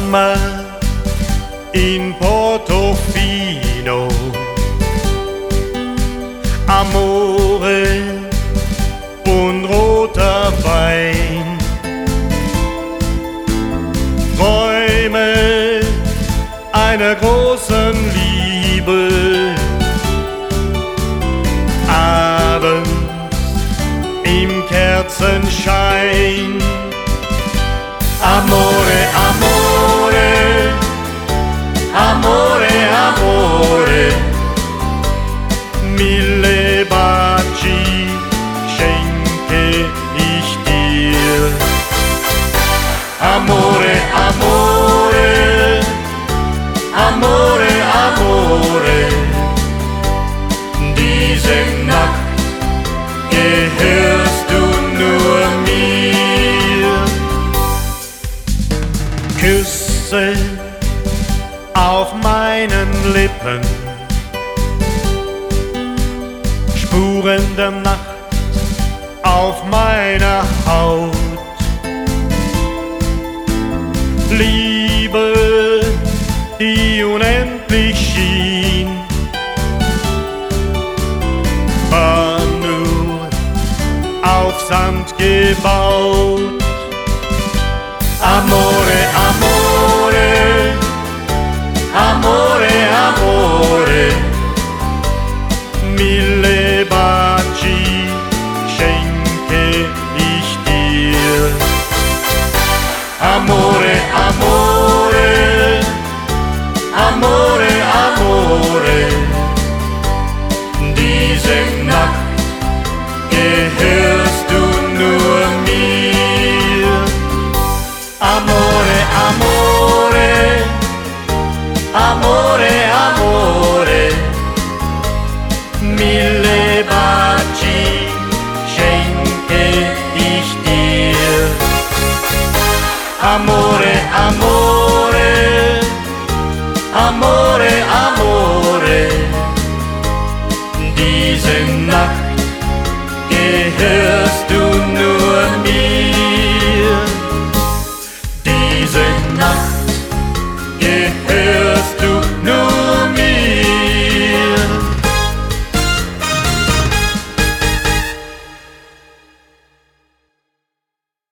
Sommer in Portofino, Amore und roter Wein, Träume einer großen Liebe, abends im Kerzenschein. Amore, amore, amore, amore, mille baci schenke ich dir. Amore, amore, amore, amore, diese Nacht gehörst du nur mir. Küsse auf meinen Lippen, Spuren der Nacht auf meiner Haut. Liebe, die unendlich schien, war nur auf Sand gebaut. Amore, amore, amore, amore, mille baci schenke ich dir. Amore, amore, amore, amore, diese Nacht gehörst du nur mir. Amore, amore, amore, amore, mille baci schenke ich dir. Amore, amore.